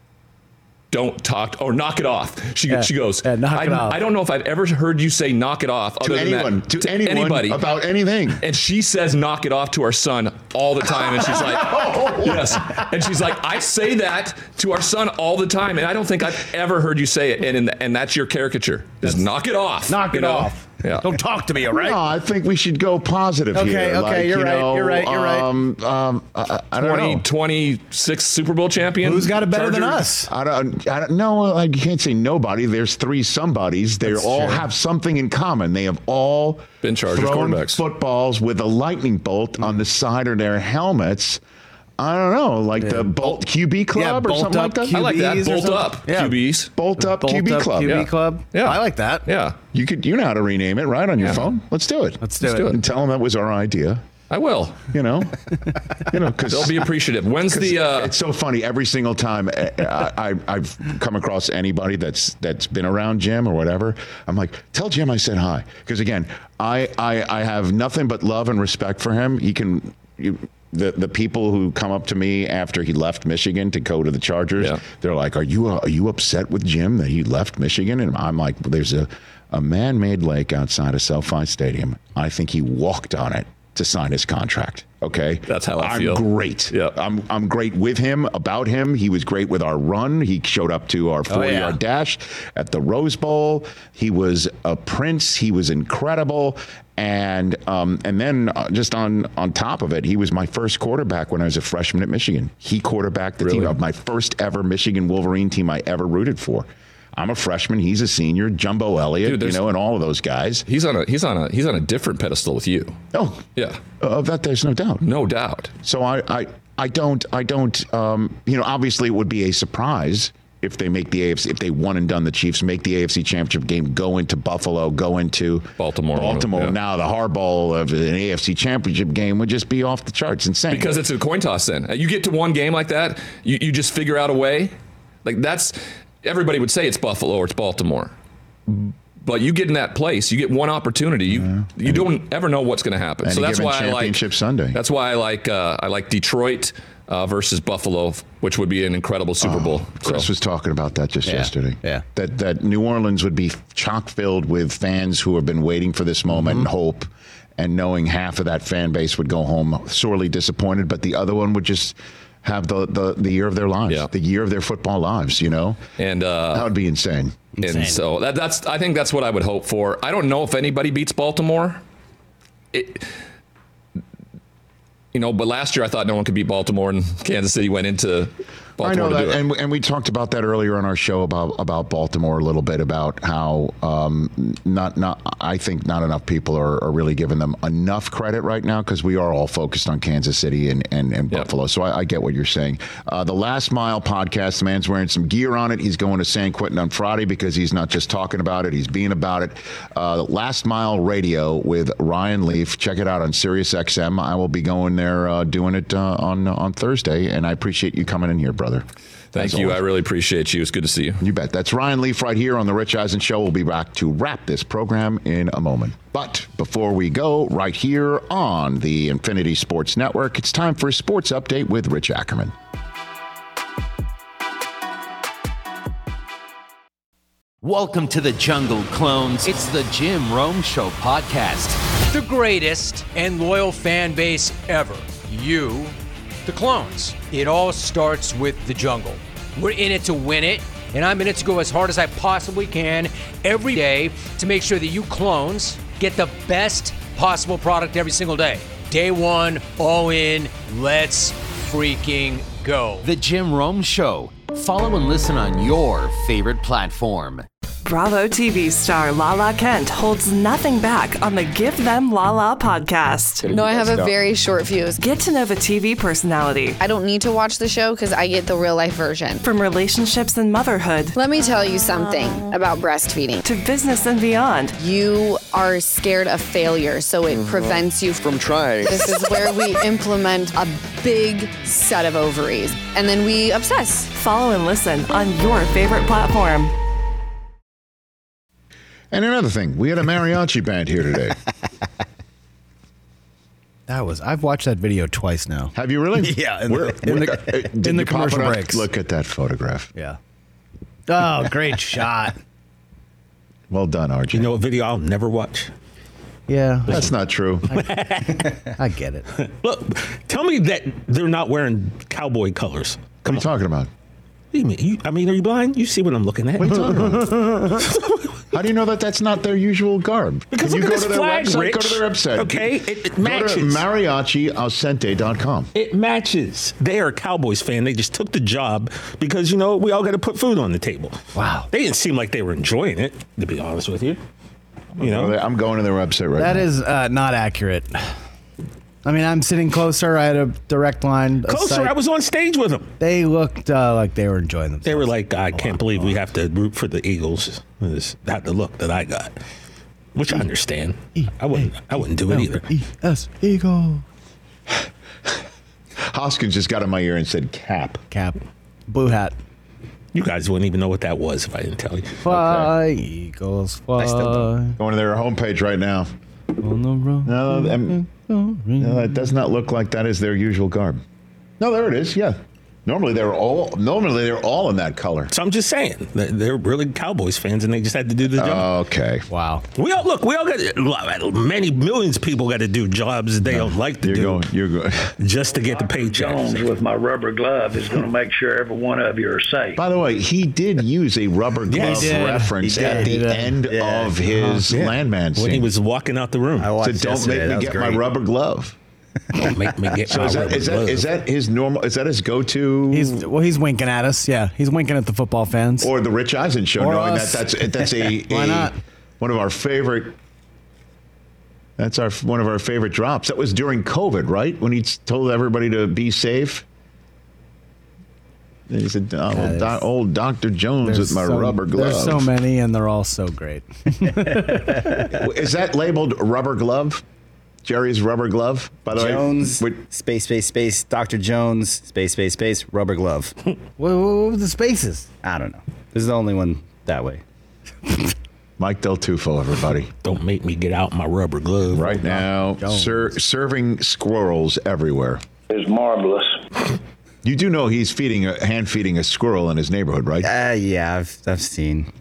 don't talk, or knock it off. She goes, knock it off. I don't know if I've ever heard you say knock it off to anybody about anything. And she says knock it off to our son all the time. And she's like, yes. And she's like, I say that to our son all the time, and I don't think I've ever heard you say it. And that's your caricature, is knock it off. Knock it off. Yeah. Don't talk to me, all right? No, I think we should go positive here. Okay, you're right. I don't know. 26 Super Bowl champion. Who's got it better than us? I don't know. I can't say nobody. There's three somebodies. They all have something in common. They have all been Chargers thrown quarterbacks. Footballs with a lightning bolt on the side of their helmets. I don't know, like the Bolt QB Club or something like that. I like that. Bolt up QBs. Bolt up QB Club. QB Club. Yeah. I like that. Yeah. You know how to rename it, right, on your phone? Let's do it. Let's do it. And tell them that was our idea. I will. Because they'll be appreciative. When's the? It's so funny. Every single time I've come across anybody that's been around Jim or whatever, I'm like, tell Jim I said hi. Because again, I have nothing but love and respect for him. The people who come up to me after he left Michigan to go to the Chargers, they're like, are you upset with Jim that he left Michigan? And I'm like, there's a man-made lake outside of SoFi Stadium. I think he walked on it to sign his contract. Okay, that's how I feel. I'm great. Yeah, I'm great with him, about him. He was great with our run. He showed up to our 40-yard dash at the Rose Bowl. He was a prince. He was incredible. And then just on top of it, he was my first quarterback when I was a freshman at Michigan. He quarterbacked the team of my first ever Michigan Wolverine team I ever rooted for. I'm a freshman. He's a senior. Jumbo Elliott, and all of those guys. He's on a different pedestal with you. Oh, yeah. That there's no doubt. No doubt. So I don't. Obviously, it would be a surprise if they make the AFC, if they won and done the Chiefs, make the AFC Championship game, go into Buffalo, go into Baltimore. Yeah. Now the hardball of an AFC Championship game would just be off the charts. Insane. Because it's a coin toss. Then you get to one game like that, you just figure out a way. Like that's. Everybody would say it's Buffalo or it's Baltimore. But you get in that place, you get one opportunity. You don't ever know what's going to happen. So that's why Championship Sunday. That's why I like Detroit versus Buffalo, which would be an incredible Super Bowl. Chris was talking about that just yesterday. Yeah. That New Orleans would be chock filled with fans who have been waiting for this moment and hope, and knowing half of that fan base would go home sorely disappointed, but the other one would just have the year of their lives, the year of their football lives, and that would be insane. And so I think that's what I would hope for. I don't know if anybody beats Baltimore. But last year I thought no one could beat Baltimore, and Kansas City went into I know that, and we talked about that earlier on our show about Baltimore a little bit, about how I think not enough people are really giving them enough credit right now, because we are all focused on Kansas City and Buffalo. So I get what you're saying. The Last Mile podcast, the man's wearing some gear on it. He's going to San Quentin on Friday because he's not just talking about it, he's being about it. Last Mile Radio with Ryan Leaf. Check it out on Sirius XM. I will be going there doing it on Thursday, and I appreciate you coming in here, brother. Thank you. I really appreciate you. It's good to see you. You bet. That's Ryan Leaf right here on The Rich Eisen Show. We'll be back to wrap this program in a moment. But before we go, right here on the Infinity Sports Network, it's time for a sports update with Rich Ackerman. Welcome to the jungle, clones. It's the Jim Rome Show podcast. The greatest and loyal fan base ever. You, the clones. It all starts with the jungle. We're in it to win it, and I'm in it to go as hard as I possibly can every day to make sure that you clones get the best possible product every single day. Day one, all in, let's freaking go. The Jim Rome Show. Follow and listen on your favorite platform. Bravo TV star Lala Kent holds nothing back on the Give Them Lala podcast. No, I have a very short fuse. Get to know the TV personality. I don't need to watch the show because I get the real life version. From relationships and motherhood. Let me tell you something about breastfeeding. To business and beyond. You are scared of failure, so it prevents you from trying. This is where we implement a big set of ovaries, and then we obsess. Follow and listen on your favorite platform. And another thing, we had a mariachi band here today. I've watched that video twice now. Have you really? Yeah, in the commercial breaks. Look at that photograph. Yeah. Oh, great shot. Well done, RJ. You know a video I'll never watch? Yeah. That's not true. I get it. Look, tell me that they're not wearing cowboy colors. What are you talking about? What do you mean? Are you blind? You see what I'm looking at? What are you talking about? How do you know that that's not their usual garb? Because you look go at to this their flag, website. Rich. Go to their website. Okay, it matches. Go to mariachiausente.com. It matches. They are a Cowboys fan. They just took the job because, we all got to put food on the table. Wow. They didn't seem like they were enjoying it, to be honest with you. I'm going to their website right now. That is not accurate. I mean, I'm sitting closer. I had a direct line. Closer? I was on stage with them. They looked like they were enjoying themselves. They were like, I can't believe we have to root for the Eagles. That's the look that I got, which I understand. I wouldn't do it either. E-S, Eagle. Hoskins just got in my ear and said cap. Cap. Blue hat. You guys wouldn't even know what that was if I didn't tell you. Fly, okay. Eagles, fly. I still don't. Going to their homepage right now. On the road. No, that does not look like that is their usual garb. No, there it is. Yeah. Normally they're all in that color. So I'm just saying they're really Cowboys fans, and they just had to do the job. Okay. Wow. We all got many millions of people got to do jobs they don't like to do. You're going just to get the paycheck. Jones with my rubber glove is going to make sure every one of you are safe. By the way, he did use a rubber glove reference at the end of his landman scene when he was walking out the room. So don't make me get my rubber glove. Don't make me get my rubber glove. Is that his normal? Is that his go-to? He's winking at us. Yeah, he's winking at the football fans. Or the Rich Eisen Show, or knowing us. that's Why not? One of our favorite. That's one of our favorite drops. That was during COVID, right? When he told everybody to be safe. He said, old Dr. Jones with my rubber glove. There's so many, and they're all so great. Is that labeled rubber glove? Jerry's rubber glove, by the Jones, way. Space, Dr. Jones, space, rubber glove. What were the spaces? I don't know. This is the only one that way. Mike Del Tufo, everybody. Don't make me get out my rubber glove. Right now, serving squirrels everywhere. It's marvelous. You do know he's hand feeding a squirrel in his neighborhood, right? Yeah, I've seen.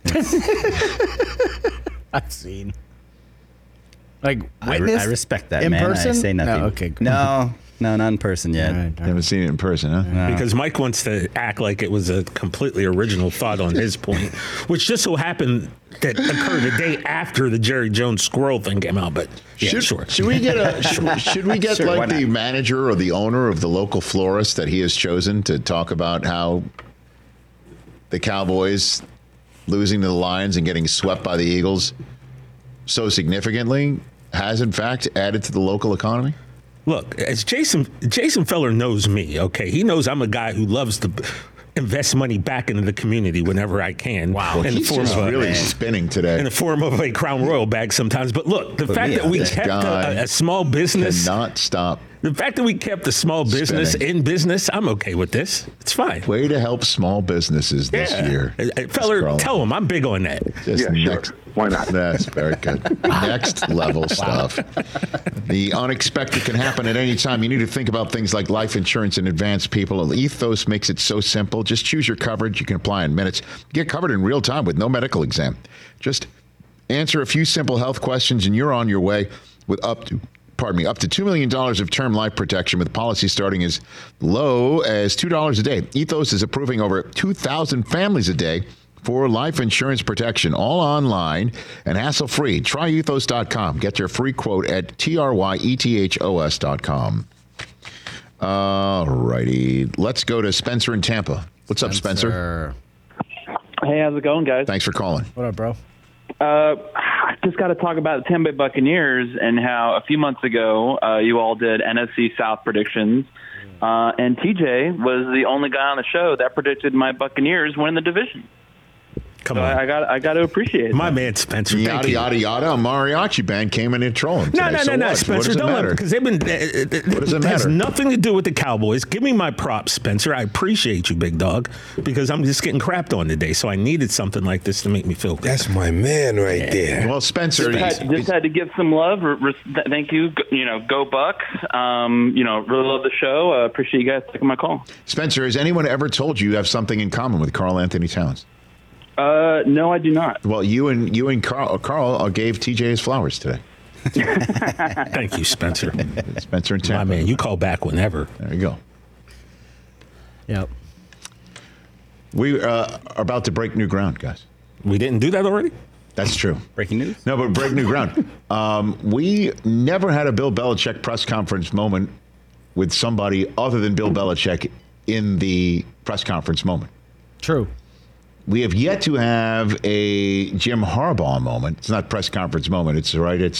I've seen. Like I respect that, in man. person? I say nothing. No, okay. Good. No, No, not in person yet. Haven't seen it in person, huh? No. Because Mike wants to act like it was a completely original thought on his point, which just so happened that occurred the day after the Jerry Jones squirrel thing came out. But yeah, sure. Should we get like the manager or the owner of the local florist that he has chosen to talk about how the Cowboys losing to the Lions and getting swept by the Eagles so significantly has in fact added to the local economy? Look, as Jason Feller knows me, okay? He knows I'm a guy who loves to invest money back into the community whenever I can. Wow, he's just really spinning today. In the form of a Crown Royal bag sometimes. But look, the fact that we kept a small business. Cannot stop. The fact that we kept a small business in business, I'm okay with this. It's fine. Way to help small businesses this year. Feller, tell him I'm big on that. Sure. Why not? That's very good. Next level stuff. The unexpected can happen at any time. You need to think about things like life insurance in advance, people. Ethos makes it so simple. Just choose your coverage. You can apply in minutes. Get covered in real time with no medical exam. Just answer a few simple health questions and you're on your way with up to $2 million of term life protection with policy starting as low as $2 a day. Ethos is approving over 2,000 families a day for life insurance protection, all online and hassle-free. Try ethos.com. Get your free quote at tryethos.com. All righty. Let's go to Spencer in Tampa. What's up, Spencer? Hey, how's it going, guys? Thanks for calling. What up, bro? I just got to talk about the Tampa Bay Buccaneers and how a few months ago you all did NFC South predictions, and TJ was the only guy on the show that predicted my Buccaneers winning the division. Come on. I got to appreciate it. My man, Spencer. Yada, yada, yada. A mariachi band came in and trolling. No, Spencer, don't let because they've been. What does it matter? It has nothing to do with the Cowboys. Give me my props, Spencer. I appreciate you, big dog, because I'm just getting crapped on today. So I needed something like this to make me feel good. That's my man right there. Well, Spencer. Just had to give some love. Thank you. Go Bucks. Really love the show. Appreciate you guys taking my call. Spencer, has anyone ever told you have something in common with Karl Anthony Towns? No, I do not. Well, you and Carl gave TJ his flowers today. Thank you, Spencer. Spencer and Tampa. My man, you call back whenever. There you go. Yep. We are about to break new ground, guys. We didn't do that already? That's true. Breaking news? No, but break new ground. We never had a Bill Belichick press conference moment with somebody other than Bill Belichick in the press conference moment. True. We have yet to have a Jim Harbaugh moment. It's not press conference moment. It's right. It's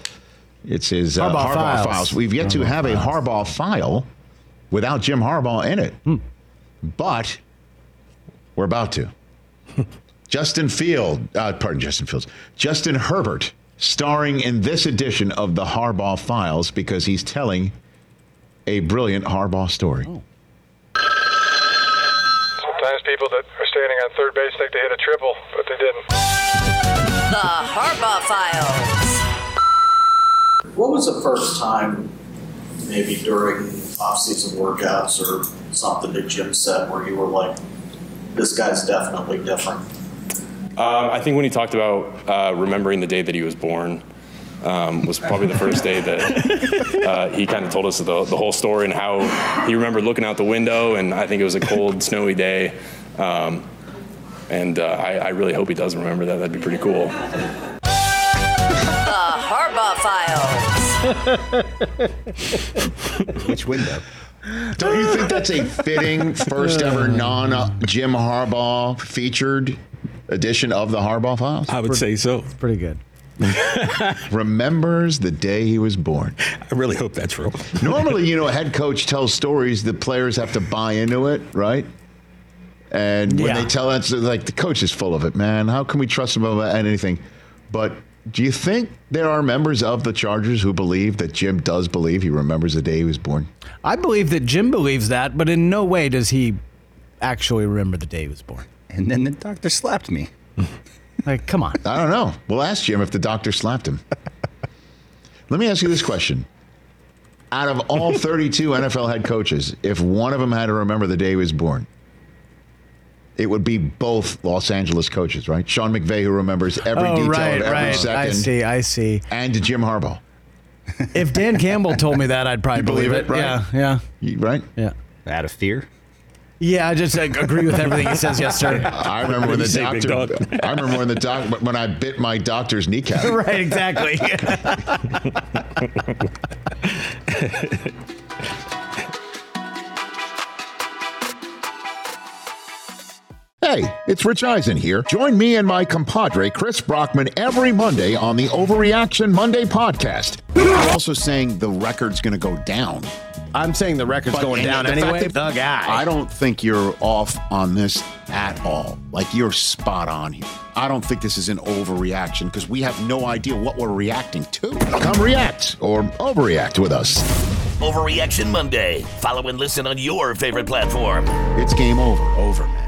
his Harbaugh files. We've yet to have a Harbaugh file without Jim Harbaugh in it. But we're about to. Justin Herbert starring in this edition of the Harbaugh Files because he's telling a brilliant Harbaugh story. Sometimes people that are standing on third base think they hit a triple, but they didn't. The Harbaugh Files. What was the first time, maybe during off-season workouts or something that Jim said where you were like, this guy's definitely different? I think when he talked about remembering the day that he was born was probably the first day that he kind of told us the whole story and how he remembered looking out the window, and I think it was a cold, snowy day. And I really hope he does remember that. That'd be pretty cool. The Harbaugh Files. Which window? Don't you think that's a fitting first ever non-Jim Harbaugh featured edition of the Harbaugh Files? I would say so. It's pretty good. Remembers the day he was born. I really hope that's real. Normally, a head coach tells stories, the players have to buy into it, right? And when they tell it, it's like, the coach is full of it, man. How can we trust him about anything? But do you think there are members of the Chargers who believe that Jim does believe he remembers the day he was born? I believe that Jim believes that, but in no way does he actually remember the day he was born. And then the doctor slapped me. Like, come on. I don't know. We'll ask Jim if the doctor slapped him. Let me ask you this question. Out of all 32 NFL head coaches, if one of them had to remember the day he was born, it would be both Los Angeles coaches, right? Sean McVay, who remembers every detail of every second. I see. And Jim Harbaugh. If Dan Campbell told me that, I'd probably believe it. Right? Yeah. Right? Yeah. Out of fear? Yeah, I just agree with everything he says. Yes, sir. I remember when when I bit my doctor's kneecap. Right, exactly. Hey, it's Rich Eisen here. Join me and my compadre, Chris Brockman, every Monday on the Overreaction Monday podcast. You're also saying the record's going to go down. I'm saying the record's going down anyway. The guy. I don't think you're off on this at all. Like, you're spot on here. I don't think this is an overreaction because we have no idea what we're reacting to. Come react or overreact with us. Overreaction Monday. Follow and listen on your favorite platform. It's game over. Over, man.